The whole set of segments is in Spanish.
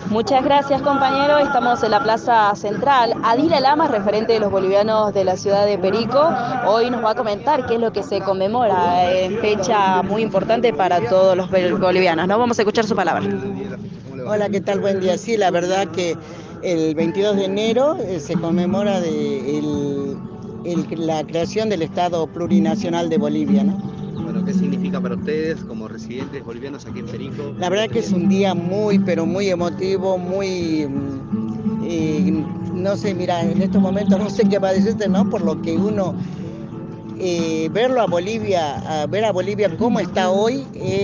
Muchas gracias, compañero. Estamos en la Plaza Central. Adila Lamas, referente de los bolivianos de la ciudad de Perico, hoy nos va a comentar qué es lo que se conmemora en fecha muy importante para todos los bolivianos, ¿no? Vamos a escuchar su palabra. Hola, ¿qué tal? Buen día. Sí, la verdad que el 22 de enero se conmemora la creación del Estado Plurinacional de Bolivia, ¿no? Bueno, ¿qué significa para ustedes como residentes bolivianos aquí en Perico? La verdad que es un día muy, pero muy emotivo, no sé, mira, en estos momentos no sé qué va a decirte, ¿no? Por lo que uno, verlo a Bolivia, ver a Bolivia cómo está hoy,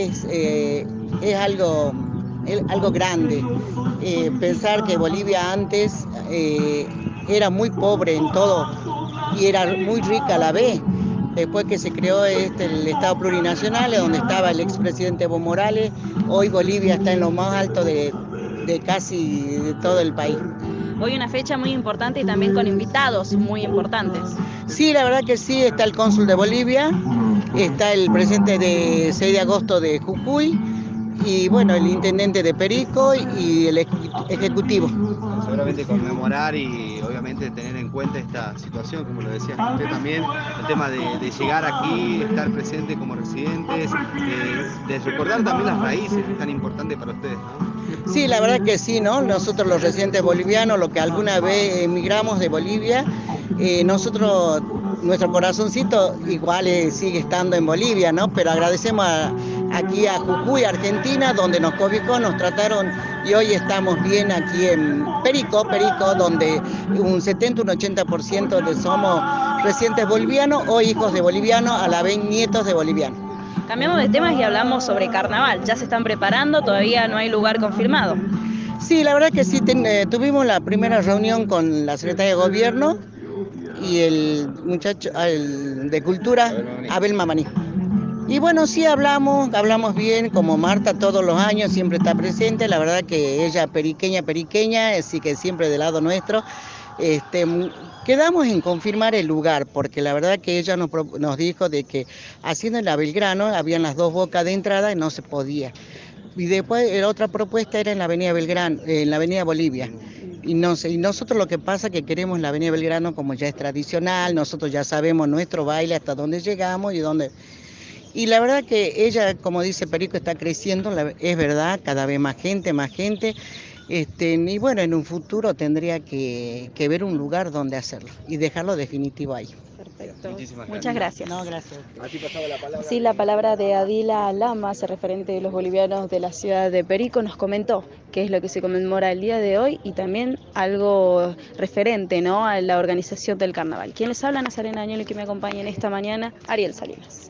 es algo grande. Pensar que Bolivia antes era muy pobre en todo y era muy rica a la vez. Después que se creó el Estado Plurinacional, donde estaba el expresidente Evo Morales, hoy Bolivia está en lo más alto de casi de todo el país. Hoy una fecha muy importante y también con invitados muy importantes. Sí, la verdad que sí, está el cónsul de Bolivia, está el presidente de 6 de agosto de Jujuy, y bueno, el intendente de Perico y el ejecutivo. Seguramente conmemorar y obviamente tener en cuenta esta situación, como lo decía usted también, el tema de llegar aquí, estar presente como residentes, de recordar también las raíces tan importantes para ustedes, ¿no? Sí, la verdad que sí, ¿no? Nosotros los residentes bolivianos, los que alguna vez emigramos de Bolivia, nuestro corazoncito igual sigue estando en Bolivia, ¿no? Pero agradecemos aquí a Jujuy, Argentina, donde nos cobijó, nos trataron y hoy estamos bien aquí en Perico, donde un 70, un 80% somos residentes bolivianos o hijos de bolivianos, a la vez nietos de bolivianos. Cambiamos de temas y hablamos sobre carnaval. ¿Ya se están preparando? Todavía no hay lugar confirmado. Sí, la verdad que sí, tuvimos la primera reunión con la secretaria de Gobierno y el muchacho el de Cultura, Abel Mamani. Y bueno, sí hablamos bien, como Marta todos los años siempre está presente, la verdad que ella periqueña, así que siempre del lado nuestro. Este, Quedamos en confirmar el lugar, porque la verdad que ella nos dijo de que haciendo en la Belgrano habían las dos bocas de entrada y no se podía. Y después la otra propuesta era en la Avenida Belgrano, en la Avenida Bolivia. Y nosotros lo que pasa es que queremos la Avenida Belgrano como ya es tradicional, nosotros ya sabemos nuestro baile hasta dónde llegamos y dónde. Y la verdad que ella, como dice Perico, está creciendo, es verdad, cada vez más gente, más gente. Y bueno, en un futuro tendría que ver un lugar donde hacerlo y dejarlo definitivo ahí. Perfecto. Muchísimas Muchas gracias. No, gracias. Así pasaba la palabra. Sí, la palabra de Adila Lamas, referente de los bolivianos de la ciudad de Perico, nos comentó qué es lo que se conmemora el día de hoy y también algo referente, ¿no?, a la organización del carnaval. Quien les habla, Nazarena Añelo, y que me acompaña en esta mañana, Ariel Salinas.